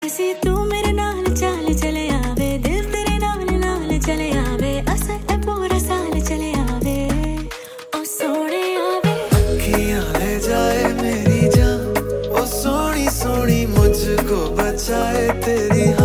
ऐसी तू मेरे नाल चाल चले आवे, दिल तेरे नाल नाल चले आवे, असर पूरा साल चले आवे, ओ सोने आवे। अखियां ले जाए मेरी जान, ओ सोनी सोनी मुझको बचाए तेरी